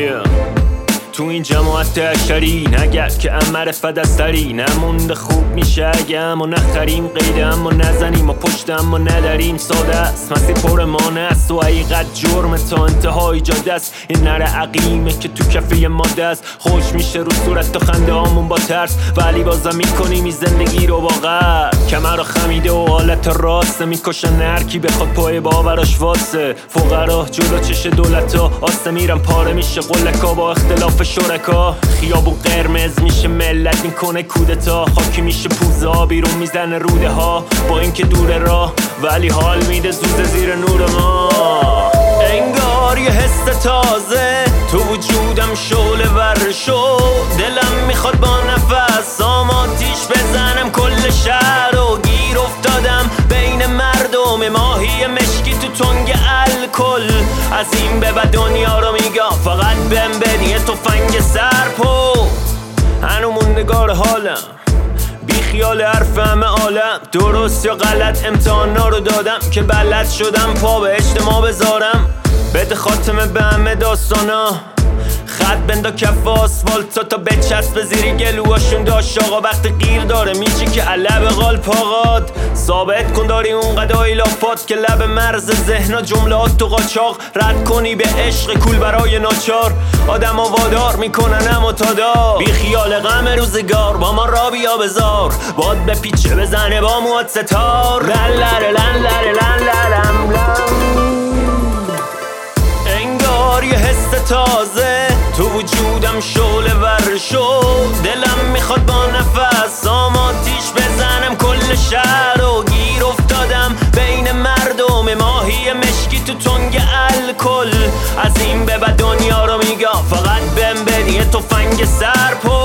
تو این جماعت اشری نگرد که معرفت از سری نمونده خوب میشه اگه اما نخریم قیده اما نزنیم و پشت اما نداریم ساده است مسیر پر مانه است و حقیقت جرم تا انتهای جاده است این نره عقیمه که تو کفه ماده است خوش میشه رو صورت تا خنده هامون با ترس ولی بازم میکنیم این زندگی رو با قرد کمر رو خمیده و حالت راست میکشن هر کی بخواد پای باوراش واسه فقرا جلو چش دولتا آسته میرن پاره میشه قلکا با اختلاف شرکا خیابون قرمز میشه ملت میکنه کودتا خاکی میشه پوزا بیرون میزنه روده ها با اینکه دوره راه ولی حال میده زوزه زیر نور ما انگار یه حس تازه تو وجودم شعله ور شد دلم میخواد با نفس آتیش بزنم کل شهر و گیر افتادم بین مردم ماهی مشکی تو تنگ الکل از این به بعد دنیا رو میگم فقط بهم بدی یه تفنگ سرپو هنو موندگار حالم بی خیال حرف همه عالم درست یا غلط امتحانا رو دادم که بلد شدم پا به اجتماع بذارم بده خاتمه به همه داستانا خط بندا کف آسفالتا تا بچسب زیر گلوهاشون داشت آقا وقت غیر داره میچی که علب قال پاقاد ثابت کن داری اونقدر ایلافات که لب مرز ذهنا جملات تو قاچاق رد کنی به عشق کول برای ناچار آدم ها وادار میکنن اما تا دار بی خیال غم روزگار با ما را بیا بزار باد به پیچه بزنه با موات ستار لن لره لن لره لن لرم انگار یه حس تازه تو وجودم شعله ور شد دلم میخواد با نفس آتیش بزنم کل شهر و گیر افتادم بین مردم ماهی مشکی تو تنگ الکل از این به بعد دنیا رو میگم فقط بهم بدی یه تفنگ سرپو